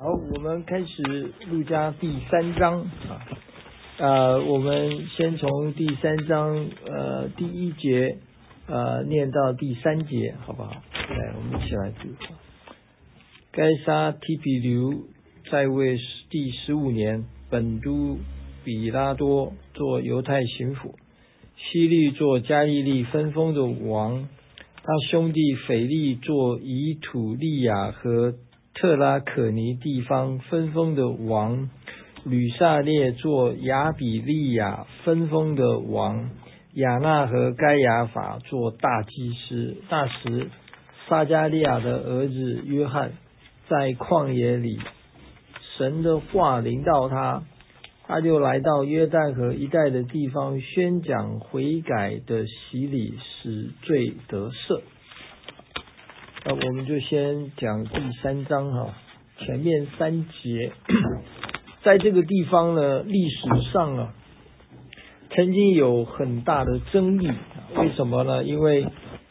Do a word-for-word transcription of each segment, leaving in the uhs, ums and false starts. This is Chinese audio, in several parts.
好，我们开始路加第三章啊，呃，我们先从第三章呃第一节呃念到第三节，好不好？来，我们一起来读。该撒提比留在位第十五年，本都比拉多做犹太巡抚，希律做加利利分封的王，他兄弟腓力做以土利亚和特拉可尼地方分封的王，吕萨列做亚比利亚分封的王，亚纳和该亚法做大祭司。那时撒加利亚的儿子约翰在旷野里，神的话临到他，他就来到约旦河一带的地方，宣讲悔改的洗礼，使罪得赦。那我们就先讲第三章哈，前面三节，在这个地方呢，历史上啊，曾经有很大的争议。为什么呢？因为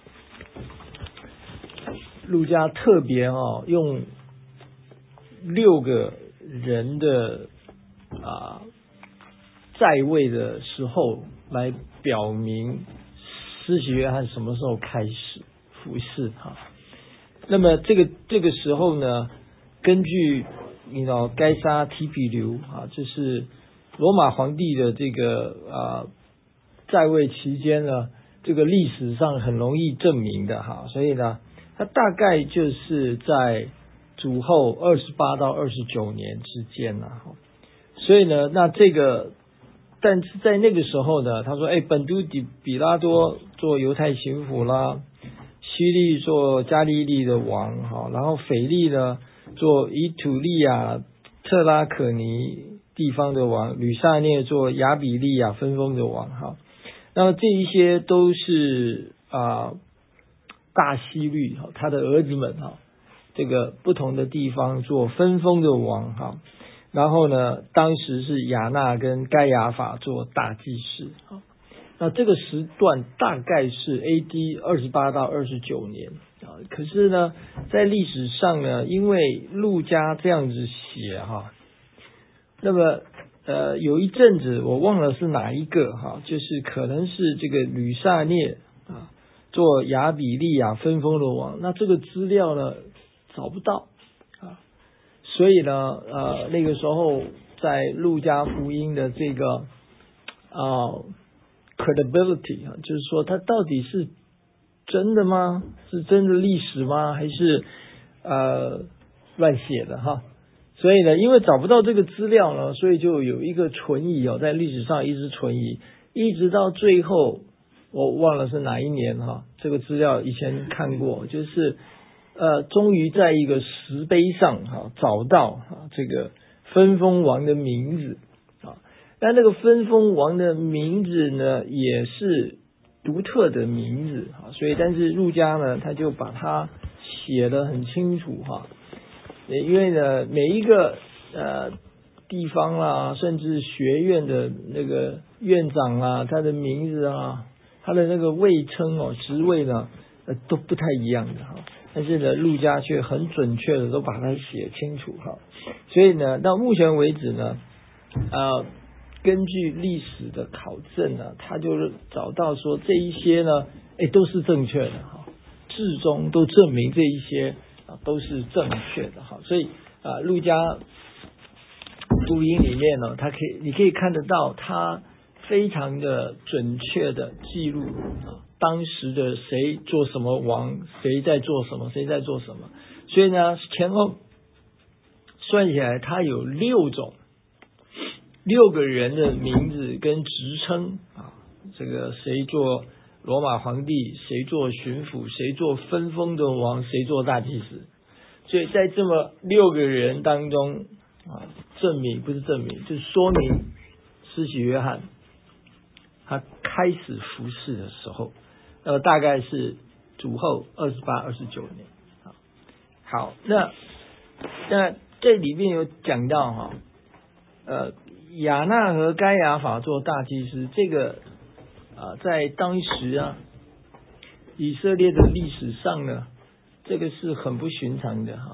路加特别啊，用六个人的啊在位的时候来表明施洗约翰什么时候开始服事哈。那么这个这个时候呢，根据你知道该撒提比留啊，这是罗马皇帝的这个啊在位期间呢，这个历史上很容易证明的哈，所以呢，它大概就是在主后二十八到二十九年之间呐。所以呢，那这个但是在那个时候呢，他说，哎，本都比比拉多做犹太巡抚啦。希律做加利利的王，好，然后腓力呢做以土利亚特拉可尼地方的王，吕萨涅做亚比利亚分封的王，好，那么这一些都是啊大希律他的儿子们哈，这个不同的地方做分封的王哈，然后呢，当时是亚纳跟该亚法做大祭司，好。那这个时段大概是 A D 二十八到二十九年啊，可是呢，在历史上呢，因为路加这样子写哈，那么呃有一阵子我忘了是哪一个哈，就是可能是这个吕萨涅啊做亚比利亚分封的王，那这个资料呢找不到啊，所以呢呃那个时候在路加福音的这个啊。credibility 啊，就是说它到底是真的吗？是真的历史吗？还是呃乱写的哈？所以呢，因为找不到这个资料呢，所以就有一个存疑哦，在历史上一直存疑，一直到最后我忘了是哪一年哈，这个资料以前看过，就是呃，终于在一个石碑上哈找到哈这个分封王的名字。但那个分封王的名字呢，也是独特的名字啊，所以但是路加呢，他就把它写得很清楚哈，因为呢，每一个呃地方啦，甚至学院的那个院长啦，他的名字啊，他的那个位称哦，职位呢，呃都不太一样的哈，但是呢，路加却很准确的都把它写清楚哈，所以呢，到目前为止呢，呃。根据历史的考证呢，他就是找到说这一些呢，哎，都是正确的哈，至终都证明这一些啊都是正确的哈，所以啊，路加福音里面呢，它可以你可以看得到，它非常的准确的记录啊，当时的谁做什么王，谁在做什么，谁在做什么，所以呢，前后算起来，它有六种。六个人的名字跟职称啊，这个谁做罗马皇帝，谁做巡抚，谁做分封的王，谁做大祭司。所以在这么六个人当中啊，证明不是证明，就是说明施洗约翰他开始服事的时候，呃，大概是主后二十八、二十九年。好，那那这里面有讲到哈，呃。亚纳和该亚法做大祭司，这个啊，在当时啊，以色列的历史上呢，这个是很不寻常的哈。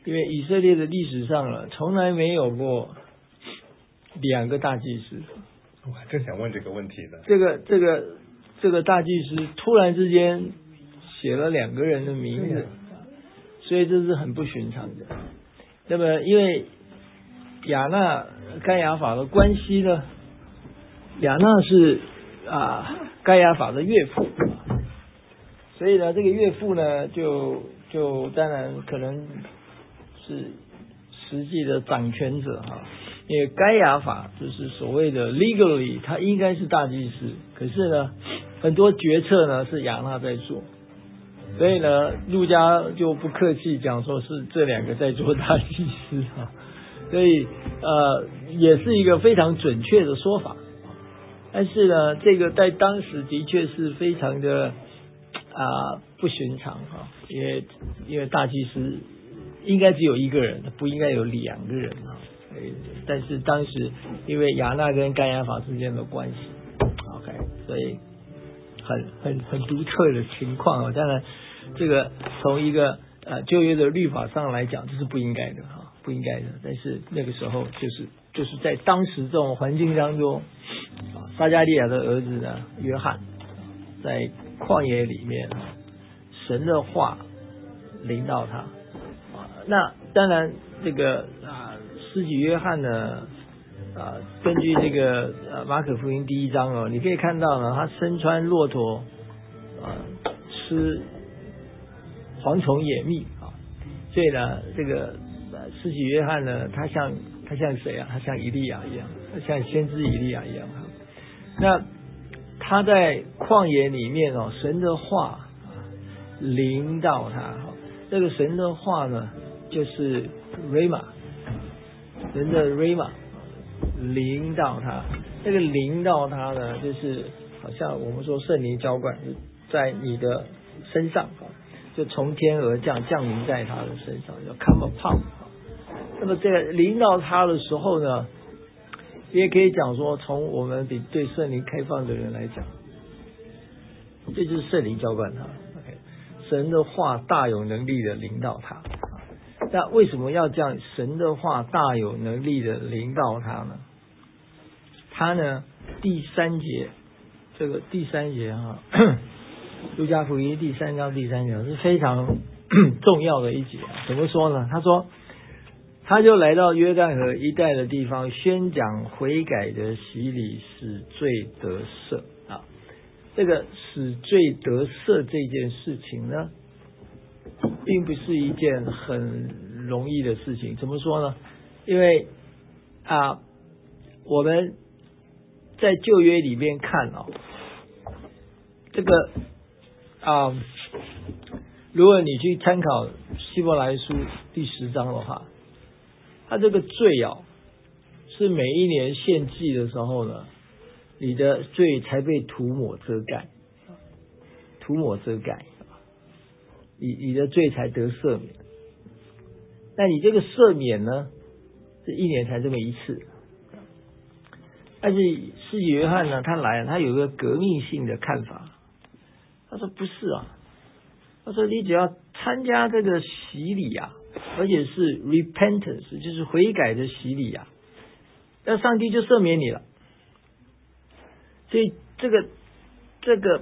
因为以色列的历史上了，从来没有过两个大祭司。 我还正想问这个问题呢。 这个这个这个大祭司突然之间写了两个人的名字，所以这是很不寻常的。那么因为亚纳该亚法的关系呢，亚纳是啊该亚法的岳父，所以呢这个岳父呢就就当然可能是实际的掌权者哈，因为该亚法就是所谓的 legally 他应该是大祭司，可是呢很多决策呢是亚纳在做，所以呢路加就不客气讲说是这两个在做大祭司哈，所以呃也是一个非常准确的说法，但是呢这个在当时的确是非常的啊、呃、不寻常哈，因为因为大祭司应该只有一个人，不应该有两个人啊。但是当时因为亚纳跟该亚法之间的关系 ，OK， 所以很很很独特的情况啊。当然，这个从一个呃旧约的律法上来讲，这是不应该的哈，不应该的。但是那个时候就是就是在当时这种环境当中，啊，撒迦利亚的儿子呢约翰在旷野里面，神的话临到他。那当然，这个啊，施洗约翰呢，啊，根据这个呃马可福音第一章哦，你可以看到呢，他身穿骆驼，啊，吃蝗虫野蜜啊，所以呢，这个呃施洗约翰呢，他像他像谁啊？他像以利亚一样，像先知以利亚一样啊。那他在旷野里面哦，神的话临到他，这个神的话呢，就是 Rhema， 神的 Rhema 临到他，这个临到他呢，就是好像我们说圣灵浇灌在你的身上，就从天而降，降临在他的身上，叫 come upon。那么这个临到他的时候呢，也可以讲说，从我们比对圣灵开放的人来讲，这就是圣灵浇灌他。OK， 神的话大有能力的临到他。那为什么要这样？神的话大有能力的临到他呢？他呢，第三节，这个第三节哈，路加福音第三章第三节是非常重要的一节。怎么说呢？他说，他就来到约旦河一带的地方，宣讲悔改的洗礼，使罪得赦啊。这个使罪得赦这件事情呢，并不是一件很容易的事情。怎么说呢？因为啊，我们在旧约里面看哦，这个啊，如果你去参考希伯来书第十章的话，它这个罪啊，是每一年献祭的时候呢，你的罪才被涂抹遮盖，涂抹遮盖。你你的罪才得赦免，那你这个赦免呢，是一年才这么一次。但是施洗约翰呢，他来了，他有一个革命性的看法，他说不是啊，他说你只要参加这个洗礼啊，而且是 repentance， 就是悔改的洗礼啊，那上帝就赦免你了。所以这个这个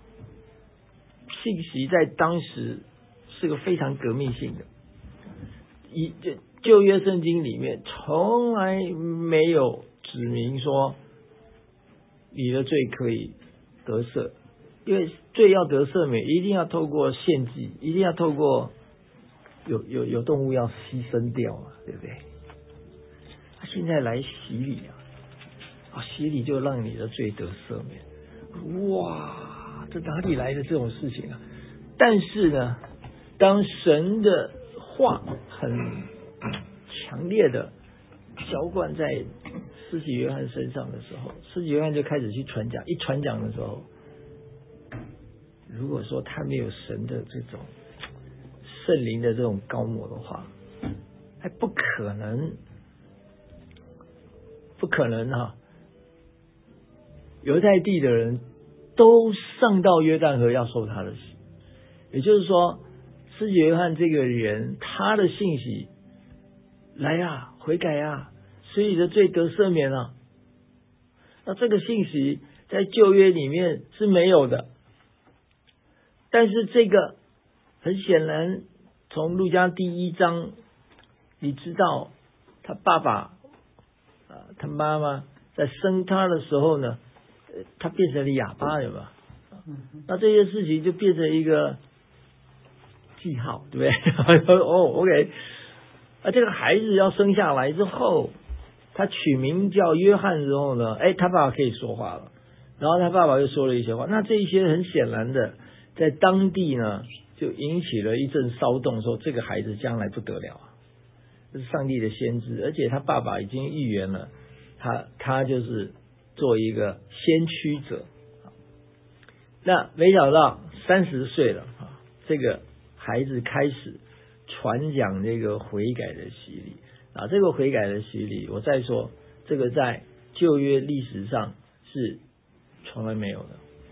信息在当时是个非常革命性的，以旧约圣经里面从来没有指明说你的罪可以得赦，因为罪要得赦免，一定要透过献祭，一定要透过有有有动物要牺牲掉嘛，对不对？他现在来洗礼啊，啊，洗礼就让你的罪得赦免，哇！这哪里来的这种事情啊？但是呢，当神的话很强烈的浇灌在施洗约翰身上的时候，施洗约翰就开始去传讲。一传讲的时候，如果说他没有神的这种圣灵的这种膏抹的话，还不可能，不可能啊！犹太地的人都上到约旦河要受他的洗，也就是说，施洗约翰这个人，他的信息来啊，悔改啊，使你的罪得赦免啊。那这个信息在旧约里面是没有的，但是这个很显然，从路加第一章，你知道他爸爸、呃、他妈妈在生他的时候呢，他变成了哑巴了吧？那这些事情就变成一个记号，对不对？哦 ，OK， 啊，这个孩子要生下来之后，他取名叫约翰之后呢，哎，他爸爸可以说话了，然后他爸爸又说了一些话，那这一些很显然的，在当地呢就引起了一阵骚动，说这个孩子将来不得了啊，这是上帝的先知，而且他爸爸已经预言了，他他就是做一个先驱者。那没想到三十岁了啊，这个孩子开始传讲这个悔改的洗礼啊，这个悔改的洗礼，我再说，这个在旧约历史上是从来没有的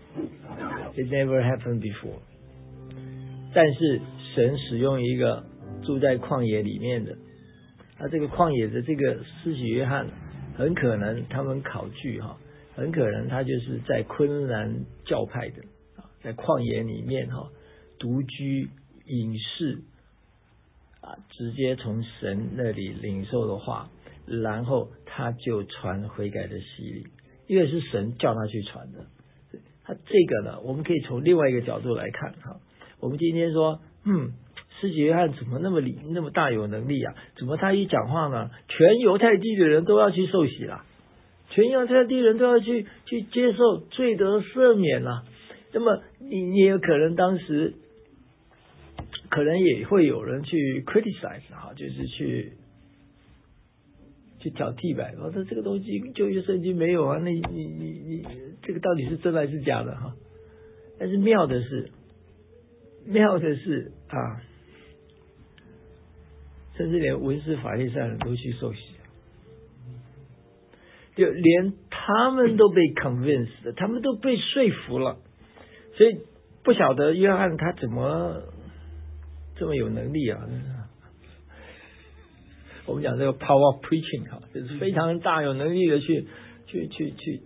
，It never happened before。但是神使用一个住在旷野里面的，他这个旷野的这个施洗约翰，很可能他们考据哈。很可能他就是在昆兰教派的，在旷野里面哈独居隐士啊，直接从神那里领受的话，然后他就传悔改的洗礼，因为是神叫他去传的。他这个呢，我们可以从另外一个角度来看哈。我们今天说，嗯，施洗约翰怎么那么理那么大有能力啊？怎么他一讲话呢，全犹太地的人都要去受洗了？全犹太地人都要去去接受罪得赦免了、啊，那么你你有可能当时可能也会有人去 criticize 哈，就是去去挑剔呗，说这这个东西旧约圣经没有啊，那你你你你这个到底是真还是假的哈？但是妙的是，妙的是啊，甚至连文士法利赛人都去受洗。就连他们都被 convinced 了，他们都被说服了，所以不晓得约翰他怎么这么有能力啊？我们讲这个 power of preaching 哈，就是非常大有能力的去去去去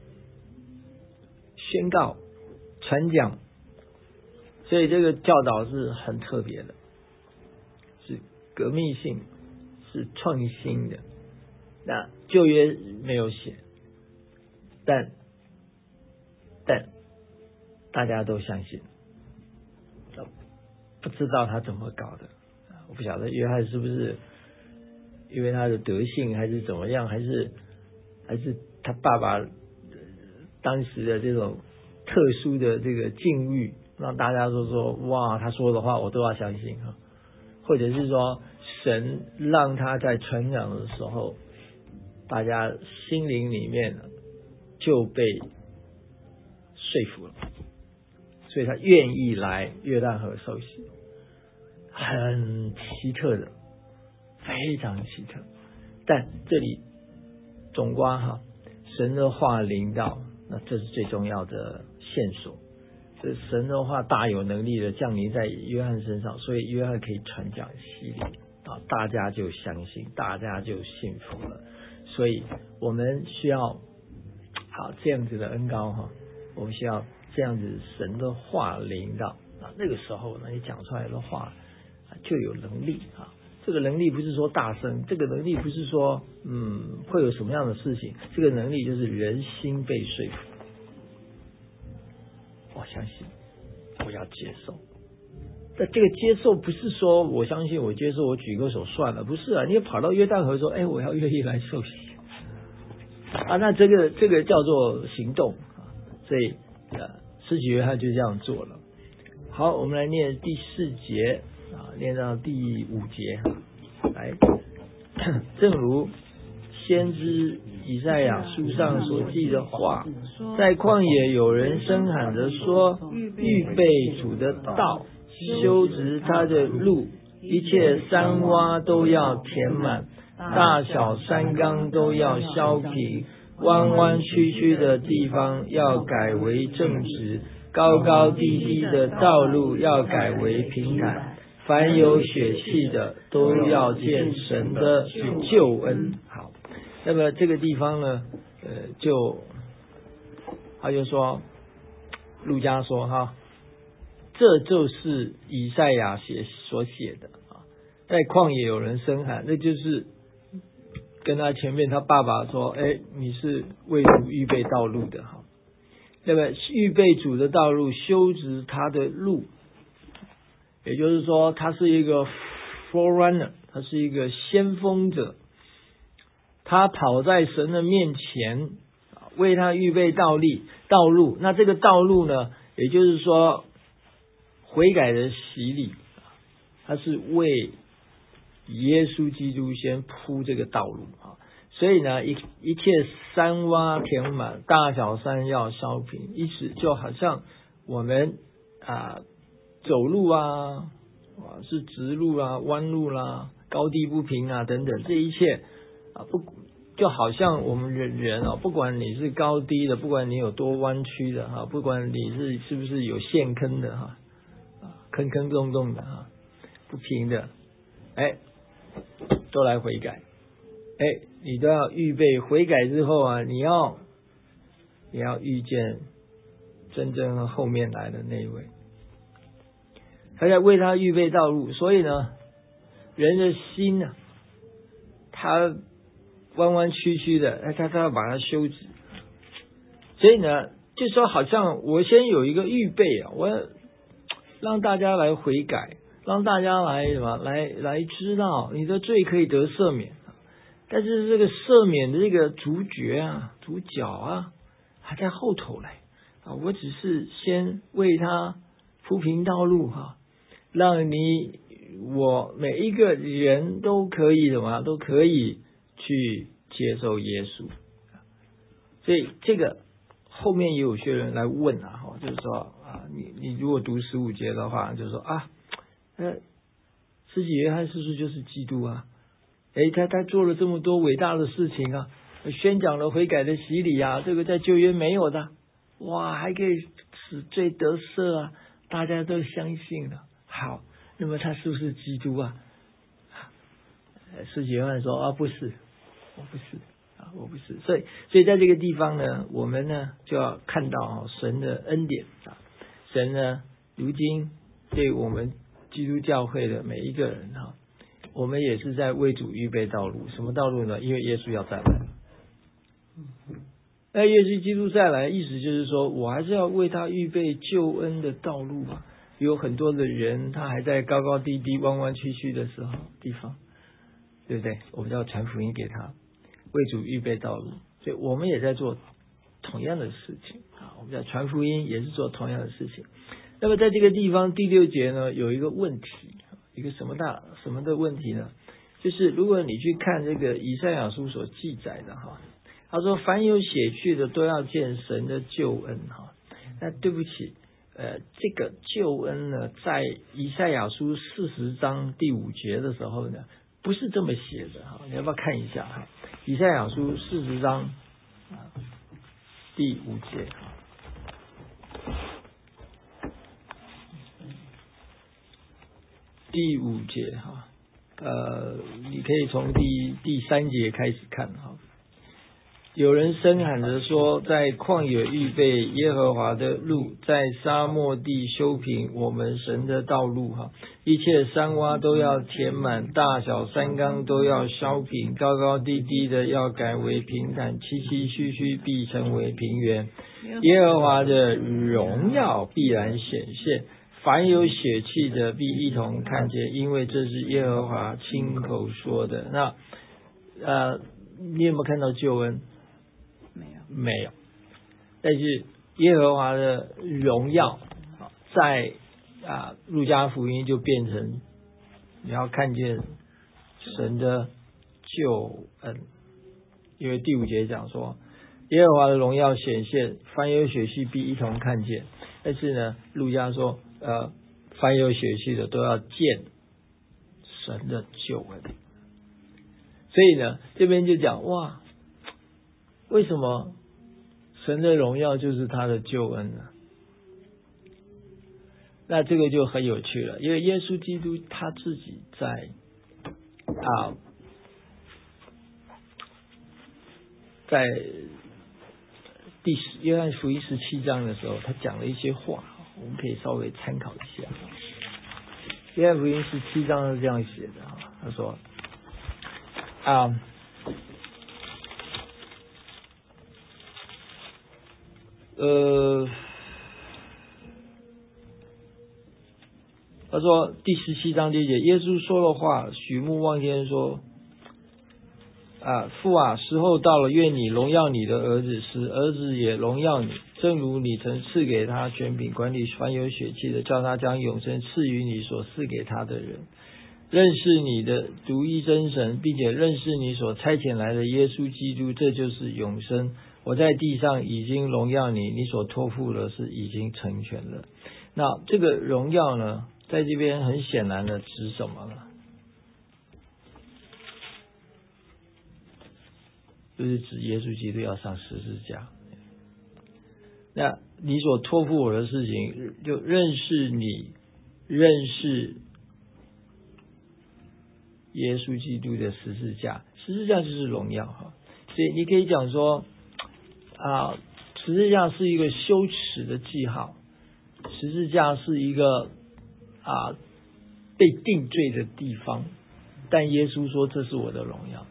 宣告、传讲，所以这个教导是很特别的，是革命性，是创新的。那旧约没有写，但但大家都相信，不知道他怎么搞的，我不晓得约翰是不是因为他的德性，还是怎么样，还是还是他爸爸当时的这种特殊的这个境遇，让大家都说哇，他说的话我都要相信哈，或者是说神让他在传讲的时候，大家心灵里面就被说服了，所以他愿意来约旦河受洗，很奇特的，非常奇特。但这里总括哈，神的话临到，那这是最重要的线索。这神的话大有能力的降临在约翰身上，所以约翰可以传讲洗礼啊，大家就相信，大家就信服了。所以我们需要好这样子的恩膏哈，我们需要这样子神的话临到啊，那个时候呢，你讲出来的话就有能力啊。这个能力不是说大声，这个能力不是说嗯会有什么样的事情，这个能力就是人心被说服。我相信，我要接受。但这个接受不是说我相信我接受我举个手算了，不是啊，你跑到约旦河说，哎，我要愿意来受洗啊，那这个这个叫做行动啊，所以呃，施洗约翰就这样做了。好，我们来念第四节啊，念到第五节，来，正如先知以赛亚书上所记的话，在旷野有人声喊着说，预备主的道，修直他的路，一切山洼都要填满，大小山冈都要削平，弯弯曲曲的地方要改为正直，高高低低的道路要改为平坦， 凡有血气的都要见神的救恩。好，那么这个地方呢，呃，就他就说，路加说哈，这就是以赛亚写所写的啊，在旷野有人声喊，那就是跟他前面他爸爸说，哎，你是为主预备道路的哈。那么预备主的道路，修直他的路，也就是说，他是一个 forerunner， 他是一个先锋者，他跑在神的面前，为他预备道路。道路，那这个道路呢，也就是说，悔改的洗礼，他是为耶稣基督先铺这个道路啊。所以呢，一一切山洼填满，大小山要削平，意思就好像我们啊走路啊，是直路啊、弯路啦、高低不平啊等等，这一切啊不就好像我们人人啊，不管你是高低的，不管你有多弯曲的哈，不管你是是不是有陷坑的哈，坑坑洞洞的哈，不平的，哎，都来悔改。哎，你都要预备悔改之后啊，你要你要遇见真正后面来的那一位，他在为他预备道路。所以呢，人的心呢、啊，他弯弯曲曲的，他他要把它修直。所以呢，就说好像我先有一个预备啊，我要让大家来悔改，让大家来什么来来知道你的罪可以得赦免。但是这个赦免的这个主角啊、主角啊，还在后头来啊！我只是先为他铺平道路哈、啊，让你我每一个人都可以什么，都可以去接受耶稣。所以这个后面也有些人来问啊，哈，就是说啊，你你如果读十五节的话，就是说啊，呃，施洗约翰是不是就是基督啊？诶，他他做了这么多伟大的事情啊，宣讲了悔改的洗礼啊，这个在旧约没有的，哇，还可以使罪得赦啊，大家都相信了。好，那么他是不是基督啊？施洗约翰说啊，不是，我不是啊，我不是。所以，所以在这个地方呢，我们呢就要看到啊，神的恩典啊，神呢如今对我们基督教会的每一个人哈。我们也是在为主预备道路，什么道路呢？因为耶稣要再来。那耶稣基督再来，意思就是说我还是要为他预备救恩的道路嘛。有很多的人，他还在高高低低、弯弯曲曲的时候地方，对不对？我们要传福音给他，为主预备道路。所以我们也在做同样的事情啊。我们在传福音，也是做同样的事情。那么在这个地方第六节呢，有一个问题。一个什么大什么的问题呢？就是如果你去看这个以赛亚书所记载的哈，他说凡有血气的都要见神的救恩哈。那对不起，呃，这个救恩呢，在以赛亚书四十章第五节的时候呢，不是这么写的哈。你要不要看一下哈？以赛亚书四十章啊第五节。第五节哈，呃，你可以从第第三节开始看哈。有人声喊着说，在旷野预备耶和华的路，在沙漠地修平我们神的道路哈。一切山洼都要填满，大小山冈都要削平，高高低低的要改为平坦，崎崎岖岖必成为平原。耶和华的荣耀必然显现。凡有血气的必一同看见，因为这是耶和华亲口说的。那呃，你有没有看到救恩？ 没有， 没有。但是耶和华的荣耀，在啊路加福音就变成你要看见神的救恩，因为第五节讲说，耶和华的荣耀显现，凡有血气必一同看见。但是呢，路加说。呃，凡有血气的都要见神的救恩，所以呢，这边就讲哇，为什么神的荣耀就是他的救恩呢？ 那这个就很有趣了，因为耶稣基督他自己在啊，在第十约翰福音十七章的时候，他讲了一些话，我们可以稍微参考一下。约翰福音十七章是这样写的，他说啊，呃，他说第十七章第一节，耶稣说了话，举目望天说。啊，父啊，时候到了，愿你荣耀你的儿子，使儿子也荣耀你，正如你曾赐给他权柄管理凡有血气的，叫他将永生赐予你所赐给他的人。认识你的独一真神，并且认识你所差遣来的耶稣基督，这就是永生。我在地上已经荣耀你，你所托付的是已经成全了。那这个荣耀呢，在这边很显然的指什么呢？就是指耶稣基督要上十字架。那你所托付我的事情，就认识你，认识耶稣基督的十字架，十字架就是荣耀哈。所以你可以讲说啊，十字架是一个羞耻的记号，十字架是一个啊被定罪的地方，但耶稣说这是我的荣耀。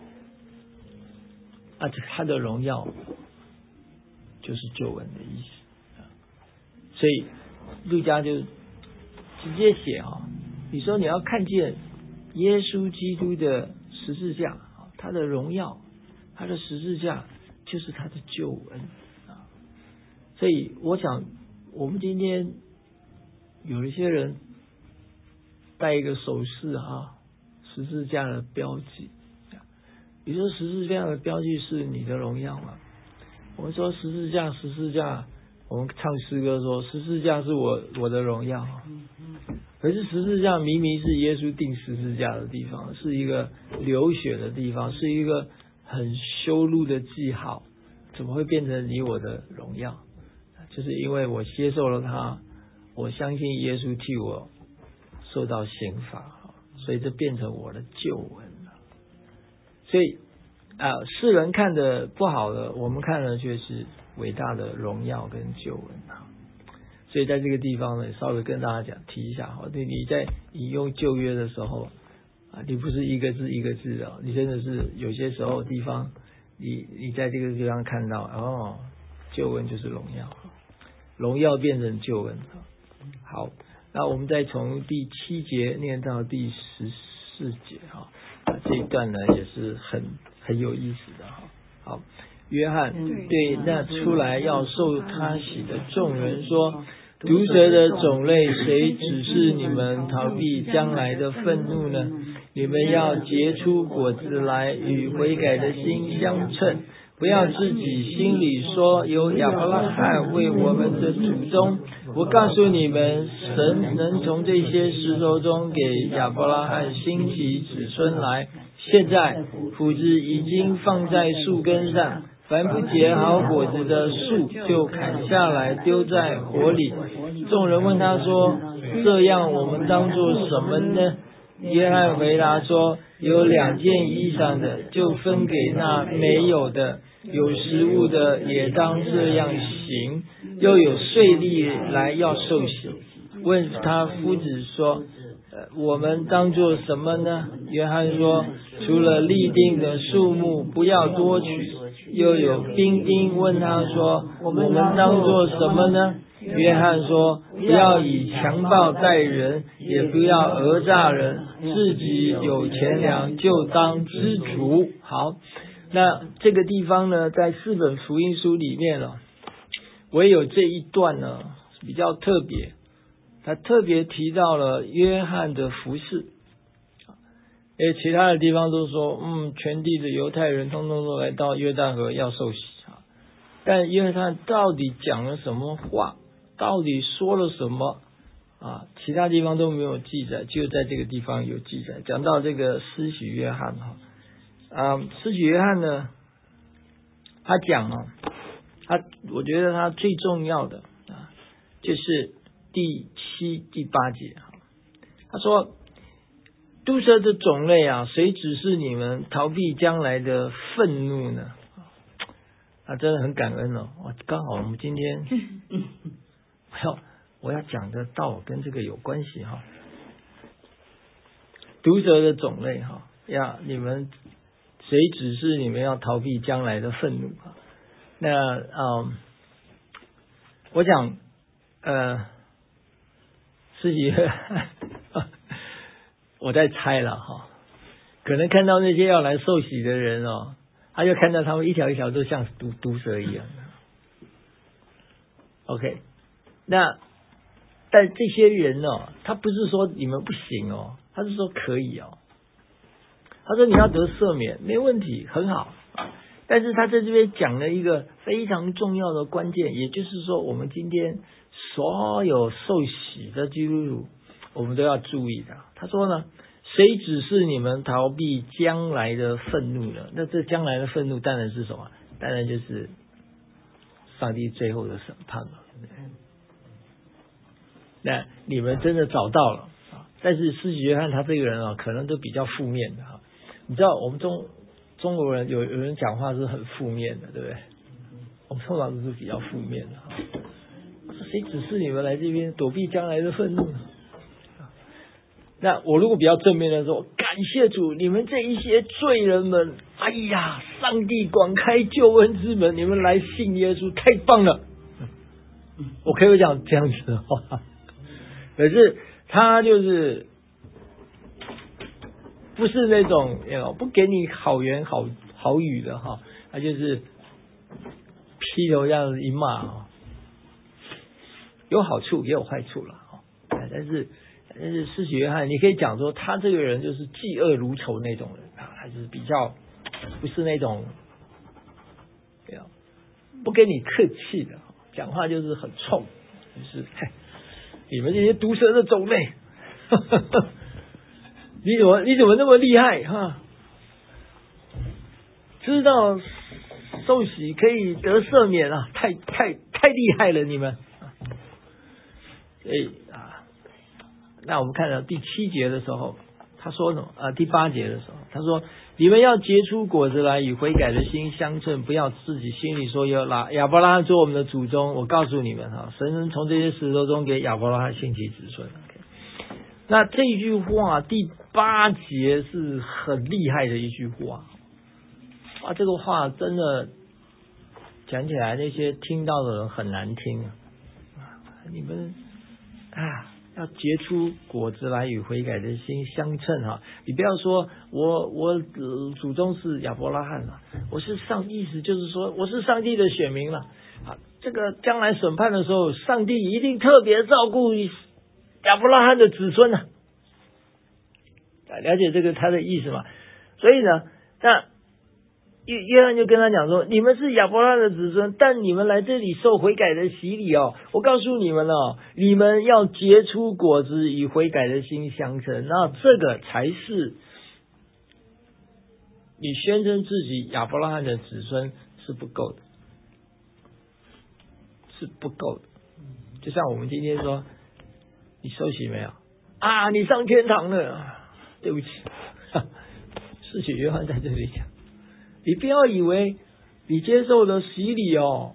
啊，他的荣耀就是救恩的意思，所以路加就直接写啊，你说你要看见耶稣基督的十字架，他的荣耀，他的十字架就是他的救恩啊。所以我想，我们今天有一些人戴一个首饰啊，十字架的标记。你说十字架的标记是你的荣耀吗？我们说十字架，十字架，我们唱诗歌说十字架是我我的荣耀。可是十字架明明是耶稣钉十字架的地方，是一个流血的地方，是一个很羞辱的记号，怎么会变成你我的荣耀？就是因为我接受了他，我相信耶稣替我受到刑罚，所以这变成我的救恩。所以啊，世人看的不好的，我们看的却是伟大的荣耀跟救恩啊。所以在这个地方呢，稍微跟大家讲提一下哈，对，你在引用旧约的时候啊，你不是一个字一个字的，你真的是有些时候地方，你你在这个地方看到哦，救恩就是荣耀，荣耀变成救恩。好，那我们再从第七节念到第十四节哈。这一段呢也是很很有意思的哈。好，约翰对那出来要受他洗的众人说：毒蛇的种类，谁指示你们逃避将来的愤怒呢？你们要结出果子来，与悔改的心相称。不要自己心里说有亚伯拉罕为我们的祖宗。我告诉你们，神能从这些石头中给亚伯拉罕兴起子孙来。现在斧子已经放在树根上，凡不结好果子的树就砍下来丢在火里。众人问他说：这样我们当作什么呢？约翰回答说：有两件衣裳的就分给那没有的，有食物的也当这样行。又有税吏来要受洗，问他夫子说：呃、我们当作什么呢？约翰说：除了立定的数目不要多取。又有兵丁问他说：我们当作什么呢？约翰说：不要以强暴待人，也不要讹诈人，自己有钱粮就当知足。好，那这个地方呢，在四本福音书里面了，唯有这一段呢比较特别，他特别提到了约翰的服事。诶，其他的地方都说，嗯，全地的犹太人通通都来到约旦河要受洗啊。但约翰到底讲了什么话？到底说了什么啊？其他地方都没有记载，就在这个地方有记载。讲到这个施洗约翰哈，啊，施洗约翰呢，他讲啊，他我觉得他最重要的啊，就是第七、第八节，他说毒蛇的种类啊，谁指示你们逃避将来的愤怒呢？啊，真的很感恩哦。我刚好我们今天我要我要讲的道跟这个有关系哈。毒蛇的种类哈，呀，你们谁指示你们要逃避将来的愤怒啊？那嗯，我想呃，自己我在猜了哈，可能看到那些要来受洗的人哦，他就看到他们一条一条都像毒毒蛇一样。OK， 那但这些人哦，他不是说你们不行哦，他是说可以哦。他说你要得赦免没问题，很好。但是他在这边讲了一个非常重要的关键，也就是说我们今天所有受洗的基督徒，我们都要注意的。他说呢，谁指示你们逃避将来的愤怒呢？那这将来的愤怒当然是什么？当然就是上帝最后的审判了。那你们真的找到了，但是施洗约翰他这个人啊，可能都比较负面的哈。你知道我们中中国人有有人讲话是很负面的，对不对？我们通常都是比较负面的哈。谁指示你们来这边躲避将来的愤怒呢？那我如果比较正面的说，感谢主，你们这一些罪人们，哎呀，上帝广开救恩之门，你们来信耶稣，太棒了。我可以讲这样子的话，可是他就是不是那种不给你好言好好语的哈，他就是劈头这样子一骂，有好处也有坏处了，但是但是施洗约翰，你可以讲说他这个人就是嫉恶如仇那种人啊，他就是比较不是那种不跟你客气的，讲话就是很冲，就是嗨，你们这些毒蛇的种类，你怎么你怎么那么厉害哈？知道受洗可以得赦免啊，太太太厉害了你们。所以啊，那我们看到第七节的时候，他说什么啊？第八节的时候，他说你们要结出果子来，与悔改的心相称，不要自己心里说要拉亚伯拉罕做我们的祖宗。我告诉你们哈，神从这些石头中给亚伯拉罕兴起子孙。Okay. 那这一句话第八节是很厉害的一句话啊，这个话真的讲起来，那些听到的人很难听啊！你们啊。要结出果子来，与悔改的心相称哈！你不要说我我、呃、祖宗是亚伯拉罕了，我是上意思就是说我是上帝的选民了啊！这个将来审判的时候，上帝一定特别照顾亚伯拉罕的子孙呢、啊。了解这个他的意思吗？所以呢，那约约翰就跟他讲说，你们是亚伯拉罕的子孙，但你们来这里受悔改的洗礼哦，我告诉你们哦，你们要结出果子，与悔改的心相称。那这个才是你宣称自己亚伯拉罕的子孙是不够的，是不够的。就像我们今天说，你受洗没有啊？你上天堂了，对不起，施洗约翰在这里讲。你不要以为你接受了洗礼哦，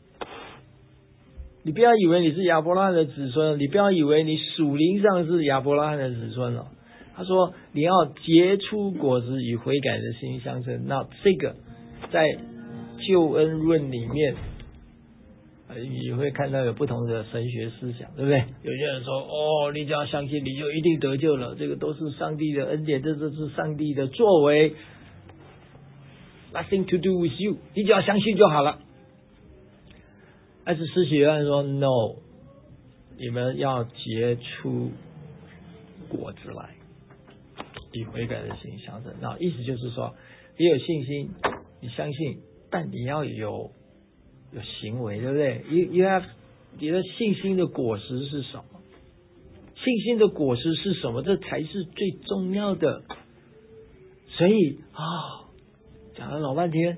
你不要以为你是亚伯拉罕的子孙，你不要以为你属灵上是亚伯拉罕的子孙哦。他说你要结出果子，与悔改的心相称。那这个在救恩论里面，你会看到有不同的神学思想，对不对？有些人说哦，你只要相信，你就一定得救了，这个都是上帝的恩典，这都是上帝的作为。Nothing to do with you， 你只要相信就好了。但是施洗约翰说 No， 你们要结出果子来，与悔改的心相称。那意思就是说，你有信心，你相信，但你要有有行为，对不对 ？You you have 你的信心的果实是什么？信心的果实是什么？这才是最重要的。所以啊。哦，讲了老半天，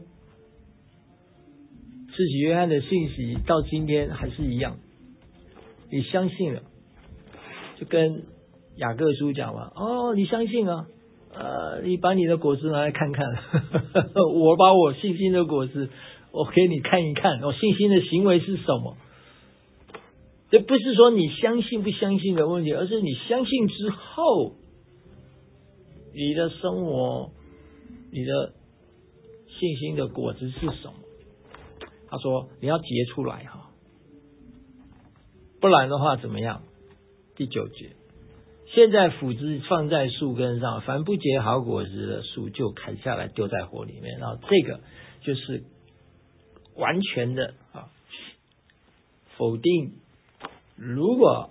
施洗约翰的信息到今天还是一样，你相信了， 就跟雅各书讲嘛，哦，你相信啊，呃，你把你的果子拿来看看，我把我信心的果子，我给你看一看，我信心的行为是什么？这不是说你相信不相信的问题，而是你相信之后，你的生活，你的信心的果子是什么？他说你要结出来哈，不然的话怎么样？第九节，现在斧子放在树根上，凡不结好果子的树就砍下来丢在火里面。然后这个就是完全的啊否定。如果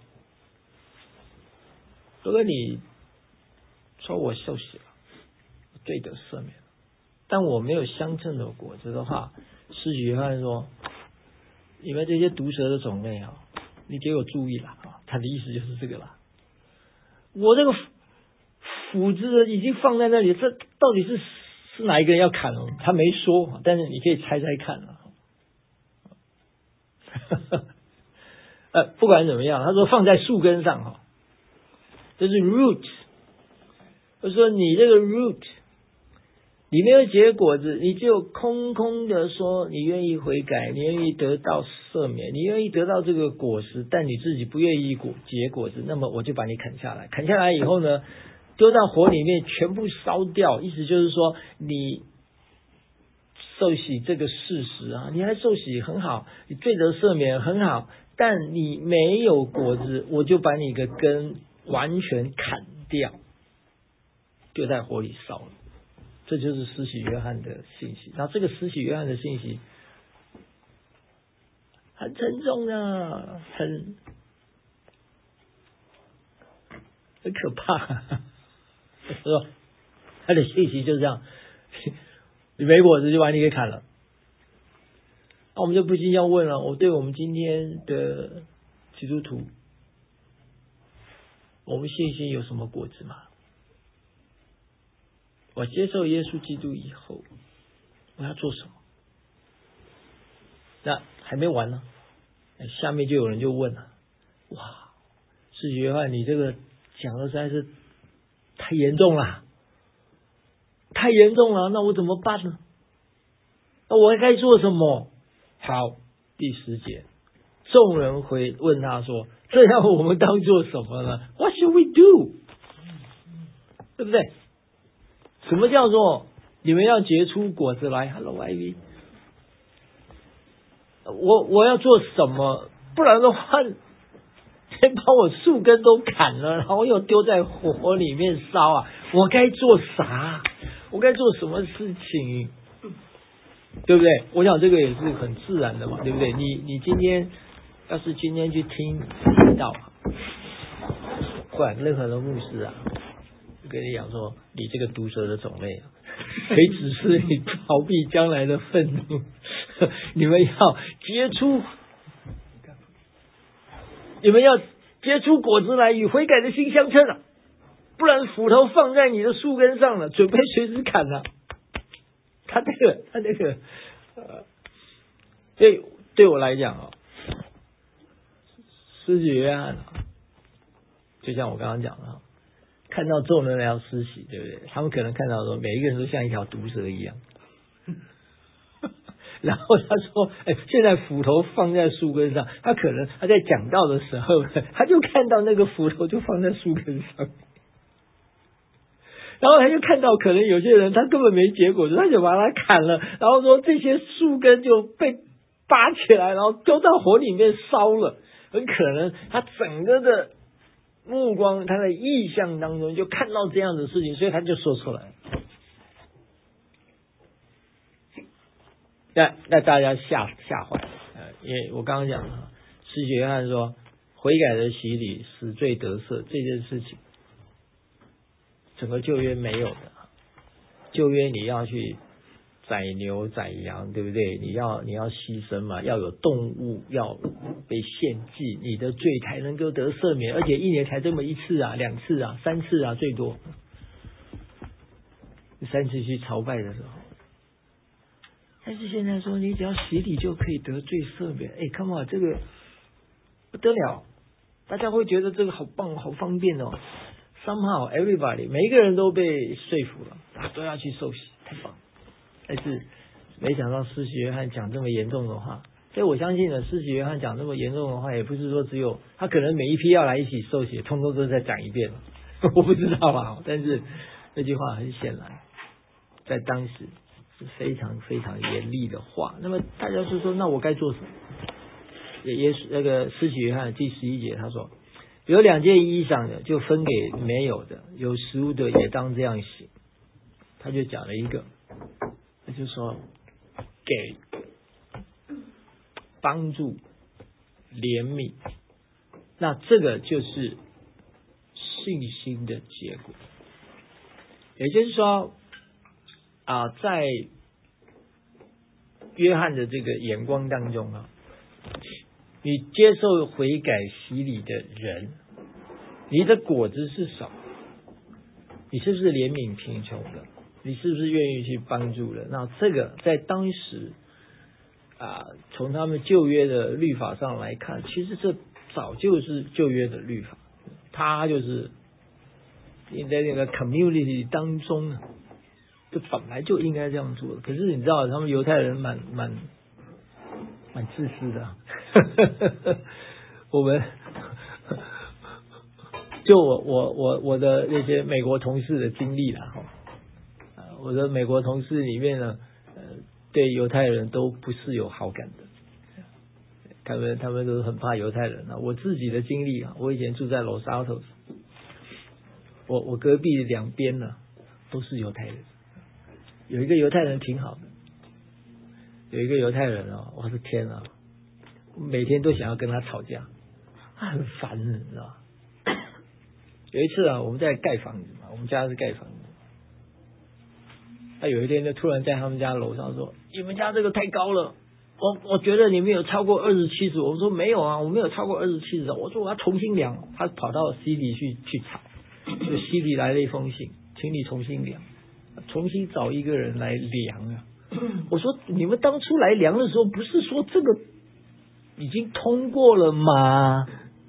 如果你说我受洗了，罪得赦免了，但我没有相称的果子的话，施洗约翰说，你们这些毒蛇的种类啊，你给我注意了啊！他的意思就是这个了。我这个斧子已经放在那里，这到底是是哪一个人要砍了？他没说，但是你可以猜猜看啊。呃，不管怎么样，他说放在树根上哈，这是 root。我说你这个 root， 你没有结果子，你就空空的说你愿意悔改，你愿意得到赦免，你愿意得到这个果实，但你自己不愿意果结果子，那么我就把你砍下来。砍下来以后呢，丢到火里面，全部烧掉。意思就是说，你受洗这个事实啊，你还受洗很好，你罪得赦免很好，但你没有果子，我就把你的根完全砍掉，丢在火里烧了。这就是施洗约翰的信息。然后这个施洗约翰的信息很沉重的，很很可怕。是吧？他的信息就是这样，你没果子就把你给砍了。那我们就不禁要问了，我对我们今天的基督徒，我们信心有什么果子吗？我接受耶稣基督以后，我要做什么？那还没完呢，下面就有人就问了，哇，施洗约翰，你这个讲的实在是太严重了，太严重了，那我怎么办呢？那我该做什么？好，第十节，众人回问他说，这样我们当做什么呢？ What should we do？ 对不对？什么叫做你们要结出果子来 ？Hello I V， 我我要做什么？不然的话，先把我树根都砍了，然后又丢在火里面烧啊！我该做啥？我该做什么事情？对不对？我想这个也是很自然的嘛，对不对？你你今天要是今天去听听到，不管任何的牧师啊，就跟你讲说，你这个毒蛇的种类啊，谁指示你逃避将来的愤怒？你们要结出，你们要结出果子来，与悔改的心相称啊！不然斧头放在你的树根上了，准备随时砍了。他这个，他这个，呃，对对我来讲啊，施洗约翰啊，就像我刚刚讲的，看到众人来要施洗，对不对？他们可能看到说，每一个人都像一条毒蛇一样。然后他说：“哎，现在斧头放在树根上，他可能他在讲道的时候，他就看到那个斧头就放在树根上。”然后他就看到，可能有些人他根本没结果子，他就把它砍了，然后说这些树根就被拔起来，然后丢到火里面烧了。很可能他整个的目光，他的意象当中就看到这样的事情，所以他就说出来。那那大家吓吓坏了，呃，因为我刚刚讲了，施洗约翰说悔改的洗礼使罪得赦这件事情。整个旧约没有的，旧约你要去宰牛宰羊，对不对？你要你要牺牲嘛，要有动物要被献祭，你的罪才能够得赦免，而且一年才这么一次啊，两次啊，三次啊，最多三次去朝拜的时候。但是现在说你只要洗礼就可以得罪赦免，哎 ，come on， 这个不得了， 大家会觉得这个好棒好方便哦。Somehow everybody 每一个人都被说服了，大家都要去受洗，太棒了。但是没想到施洗约翰讲这么严重的话，所以我相信呢，施洗约翰讲这么严重的话，也不是说只有他可能每一批要来一起受洗，通通都再讲一遍了，我不知道啦。但是那句话很显然，在当时是非常非常严厉的话。那么大家是说，那我该做什么？也也是那个施洗约翰第十一节他说，有两件衣裳的就分给没有的，有食物的也当这样行。他就讲了一个，他就说给帮助怜悯，那这个就是信心的结果。也就是说啊，在约翰的这个眼光当中啊，你接受悔改洗礼的人，你的果子是什么？你是不是怜悯贫穷的？你是不是愿意去帮助人？那这个在当时啊，从他们旧约的律法上来看，其实这早就是旧约的律法，它就是你在那个 community 当中呢，这本来就应该这样做的。可是你知道，他们犹太人蛮蛮蛮自私的、啊，我们就我我我我的那些美国同事的经历啦，哈。我的美国同事里面呢，呃，对犹太人都不是有好感的，他们他们都很怕犹太人啊。我自己的经历啊，我以前住在Los Altos，我我隔壁两边呢都是犹太人，有一个犹太人挺好的，有一个犹太人啊，我的天啊，每天都想要跟他吵架，他很烦，你知道吗？有一次啊，我们在盖房子嘛，我们家是盖房子。他有一天就突然在他们家楼上说：“你们家这个太高了，我我觉得你们有超过二十七尺。”我说：“没有啊，我没有超过二十七尺。”我说：“我要重新量。”他跑到西里去去吵，就西里来了一封信，请你重新量，重新找一个人来量啊。我说：“你们当初来量的时候，不是说这个已经通过了吗？”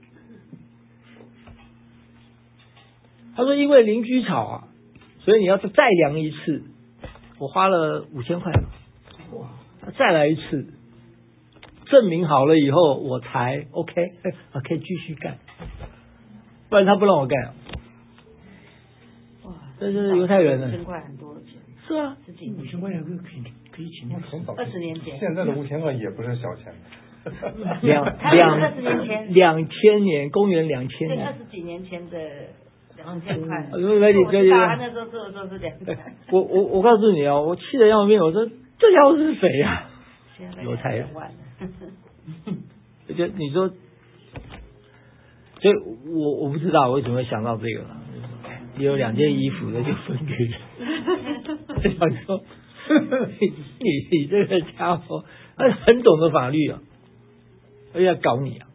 他说：“因为邻居吵啊，所以你要再量一次。”我花了五千块，哇！再来一次，证明好了以后，我才 OK， 我可以继续干，不然他不让我干。 哇， 这是犹太人呢， 五千块很多钱。 是啊， 十几五千块钱可以可以可以请他很早， 二十年前， 现在的五千块也不是小钱。 两两二十年前， 两千年，公元两千对， 年， 二十几年前的。两千块， 我知道那时候做的都是两千。 我我我告诉你啊，我气得要命，我说这家伙是谁呀、 啊？ 犹太人。就你说，所以我我不知道为什么会想到这个，你有两件衣服的就分给人，我想说你你这个家伙，他很懂得法律啊，而且要搞你啊。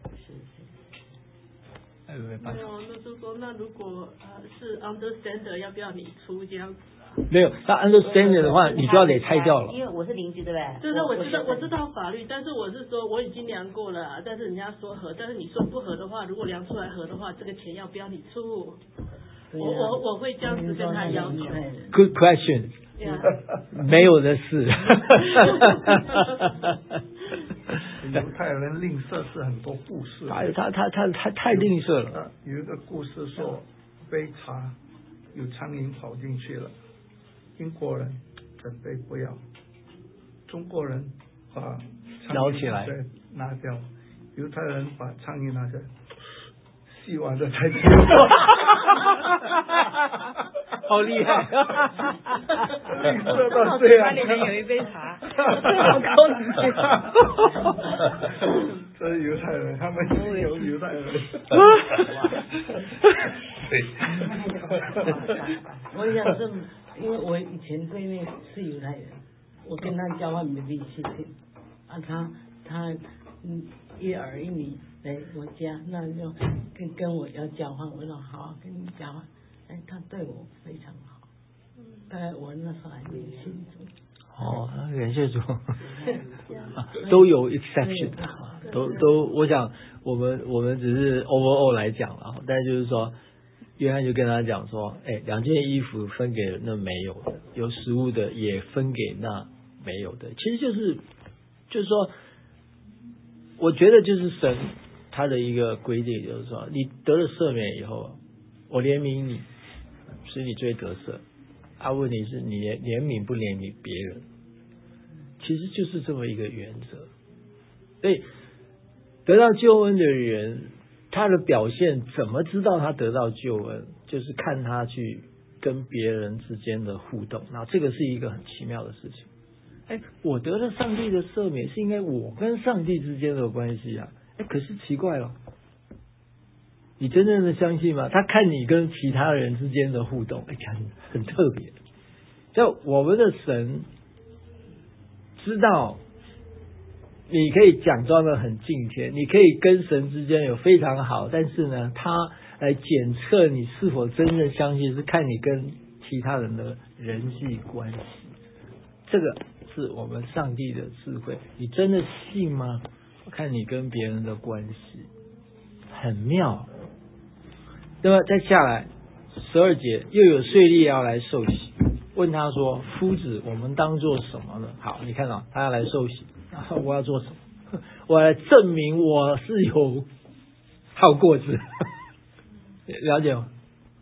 没有，那就说那如果呃是 understander 要不要你出这样子啊？ 没有，那 understander 的话，你就要得拆掉了。 因为我是邻居，对不对？ 对对，我知道我知道法律，但是我是说我已经量过了，但是人家说合，但是你说不合的话，如果量出来合的话，这个钱要不要你出？我我我会这样子跟他要求。 Good question。没有的事。 犹太人吝啬是很多故事， 他他他他他太吝啬了。 有一个故事说，杯茶有苍蝇跑进去了，英国人这杯不要，中国人把苍舀起来拿掉，犹太人把苍蝇拿下来，洗完了才吃。 好厉害！ 吝啬到这样， 里面有一杯茶， 好高级。 这是犹太人，他们有犹太人。 我想是，因为我以前对面是犹太人，我跟他交换美事情，啊，他他嗯一儿一女来我家，那就跟跟我要交换，我说好，跟你交换。哎，他对我非常好，大概我那时候还没信主。 哦，感谢主，都有 exception。 都都，我想我们我们只是 overall 来讲了，但就是说，约翰就跟他讲说，哎，两件衣服分给那没有的，有食物的也分给那没有的，其实就是就是说，我觉得就是神他的一个规定，就是说，你得了赦免以后，我怜悯你，使你罪得赦。啊，问题是你怜怜悯不怜悯别人，其实就是这么一个原则。所以得到救恩的人，他的表现怎么知道他得到救恩？就是看他去跟别人之间的互动。那这个是一个很奇妙的事情。哎，我得了上帝的赦免，是应该我跟上帝之间的关系啊。哎，可是奇怪了，你真正的相信吗？他看你跟其他人之间的互动，哎，很很特别。就我们的神知道，你可以假装的很敬虔，你可以跟神之间有非常好，但是呢，他来检测你是否真正相信，是看你跟其他人的人际关系。这个是我们上帝的智慧，你真的信吗？看你跟别人的关系，很妙。那么再下来十二节，又有税吏要来受洗，问他说：“夫子，我们当做什么呢？”好，你看到、啊、他要来受洗，我要做什么？我来证明我是有好果子，了解吗？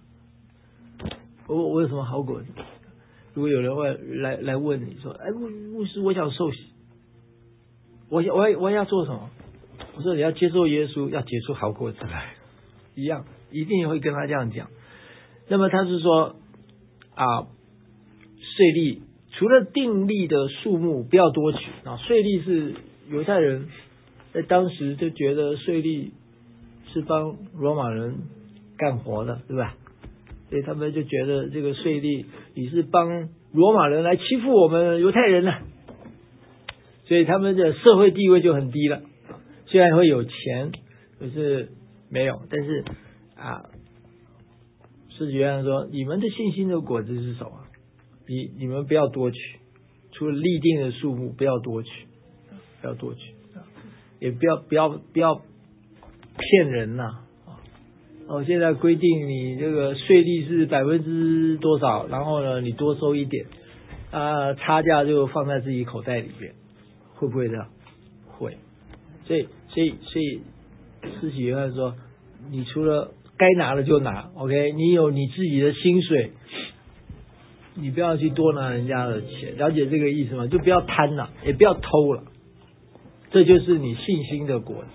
我我有什么好果子？如果有人问来来问你说：“哎，牧牧师，我想受洗，我我我要做什么？”我说：“你要接受耶稣，要结出好果子来。”一样，一定会跟他这样讲。那么他是说啊，税吏除了定例的数目不要多取啊，税吏是犹太人在当时就觉得税吏是帮罗马人干活的，对吧？所以他们就觉得这个税吏你是帮罗马人来欺负我们犹太人了，所以他们的社会地位就很低了。虽然会有钱，可是没有。但是啊，施洗约翰说：“你们的信心的果子是什么？你你们不要多取，除了立定的数目，不要多取，不要多取，也不要不要不要骗人呐、啊！哦，现在规定你这个税率是百分之多少，然后呢，你多收一点，啊，差价就放在自己口袋里面，会不会这样？会。所以所以所以，施洗约翰说，你除了该拿的就拿 ，OK， 你有你自己的薪水，你不要去多拿人家的钱，了解这个意思吗？就不要贪了，也不要偷了，这就是你信心的果子，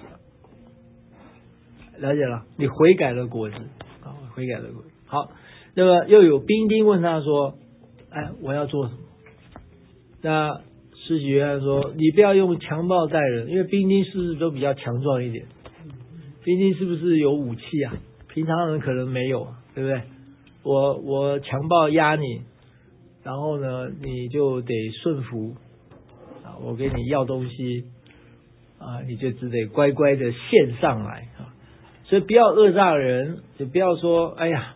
了解了？你悔改的果子啊，悔改的果子。好，那么又有兵丁问他说：“哎，我要做什么？”那施洗约翰说：“你不要用强暴待人，因为兵丁是不是都比较强壮一点？兵丁是不是有武器啊？平常人可能没有，对不对？我我强暴压你，然后呢，你就得顺服啊，我给你要东西啊，你就只得乖乖的献上来啊。所以不要讹诈人，就不要说哎呀，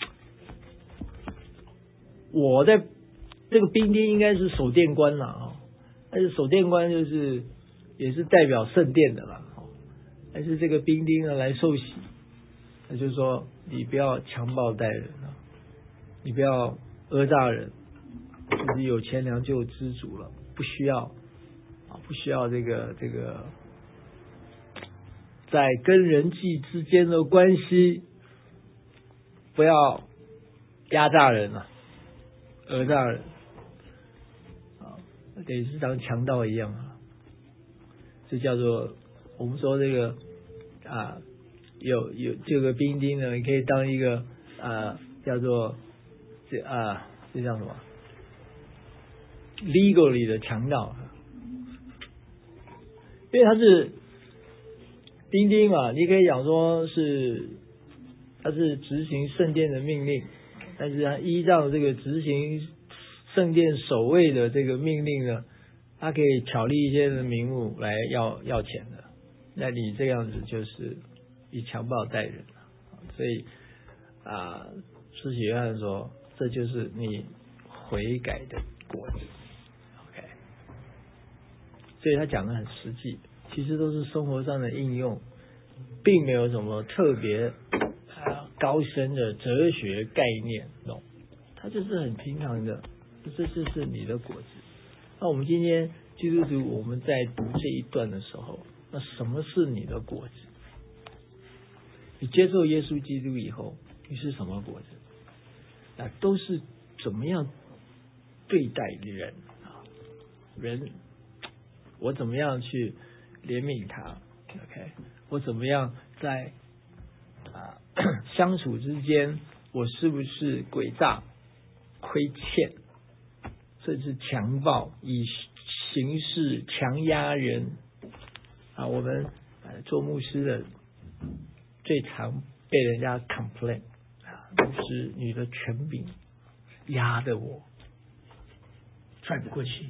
我在这个兵丁应该是守殿官了啊。”但是守殿官就是也是代表圣殿的啦，但是这个兵丁呢来受洗，那就是说你不要强暴待人啊，你不要讹诈人，自己有钱粮就知足了，不需要啊，不需要这个这个在跟人际之间的关系，不要压榨人啊，讹诈人。得是当强盗一样啊，这叫做我们说这个啊，有有这个兵丁呢，你可以当一个啊，叫做这啊，这叫什么 legally 的强盗，因为他是兵丁嘛，你可以讲说是他是执行圣殿的命令，但是他依照这个执行圣殿守卫的这个命令呢，他可以巧立一些的名目来要要钱的，那你这样子就是以强暴待人，所以啊，施洗约翰说，这就是你悔改的果子 ，OK， 所以他讲的很实际。 其实都是生活上的应用，并没有什么特别啊高深的哲学概念，懂？它就是很平常的，这就是你的果子。那我们今天基督徒我们在读这一段的时候，那什么是你的果子？你接受耶稣基督以后，你是什么果子？那都是怎么样对待人啊？人，我怎么样去怜悯他 ？OK， 我怎么样在啊相处之间，我是不是诡诈、亏欠，甚至强暴，以形式强压人啊？我们呃做牧师的最常被人家 complain 啊，就是你的权柄压得我拽不过去。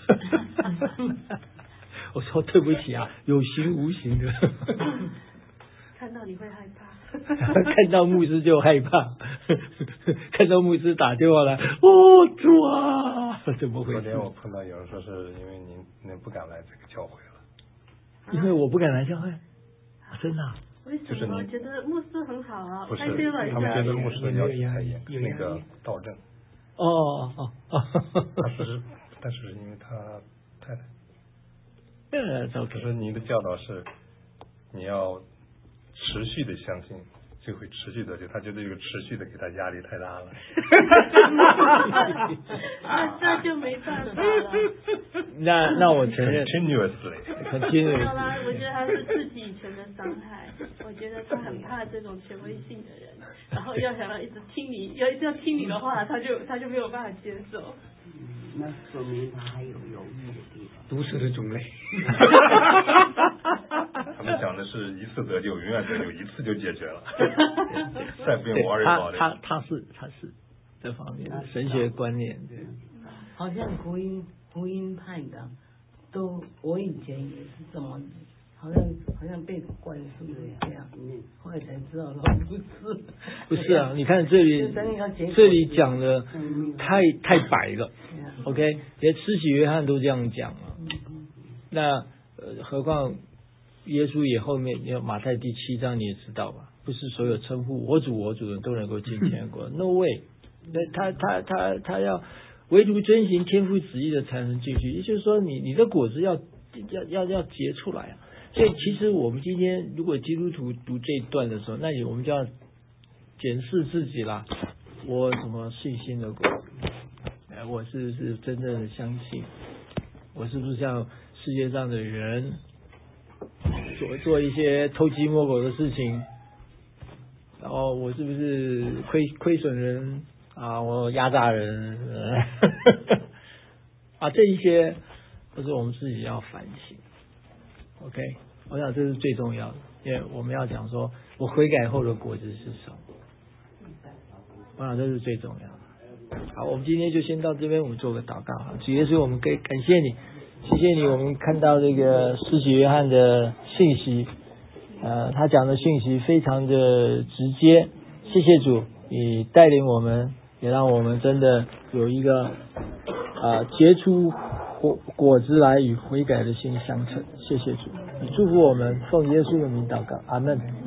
我说对不起啊，有形无形的。 看到你会害怕。 看到牧师就害怕，看到牧师打电话来，哦主啊，怎么回事？ 昨天我碰到有人说是因为您您不敢来这个教会了， 因为我不敢来教会，啊、真的、啊。 为什么？我觉得牧师很好啊， 不是， 他们觉得牧师的要求太严，是那个道正。 哦哦哦哦。 他是，但是因为他太太。 呃，可是您的教导是，你要持续的相信，就会持续的，就他觉得这个持续的给他压力太大了。 那这就没办法了。 那那我承认 ，continuously，continuously。 好啦，我觉得他是自己以前的伤害，我觉得他很怕这种权威性的人，然后要想要一直听你，要要听你的话，他就他就没有办法接受。 那说明他还有犹豫的地方。 毒蛇的种类。 他们讲的是一次得救，永远得救，一次就解决了，再不用 worry 他 about it。 他他是他是这方面的神学观念，对。 好像福音福音派的，都我以前也是这么，好像好像被灌输的这样，后来才知道说不是。 不是啊，你看这里这里讲的太太白了。OK， 连施洗约翰都这样讲了，那呃，何况耶稣也后面，你马太第七章你也知道吧？不是所有称呼我主我主的都能够进天国，No way。那他他他他要唯独遵行天父旨意的才能进去，也就是说你，你的果子要要要要结出来啊。所以其实我们今天如果基督徒读这一段的时候，那你我们就要检视自己啦。我什么信心的果子？哎，我是不是真正的相信？我是不是像世界上的人做做一些偷鸡摸狗的事情？然后我是不是亏亏损人啊？我压榨人啊？这一些都是我们自己要反省。OK， 我想这是最重要的，因为我们要讲说我悔改后的果子是什么。我想这是最重要的。好，我们今天就先到这边，我们做个祷告哈。主耶稣，我们感感谢你，谢谢你，我们看到这个施洗约翰的信息，呃，他讲的信息非常的直接。谢谢主，你带领我们，也让我们真的有一个啊、呃、结出果果子来与悔改的心相称。谢谢主，你祝福我们，奉耶稣的名祷告，阿门。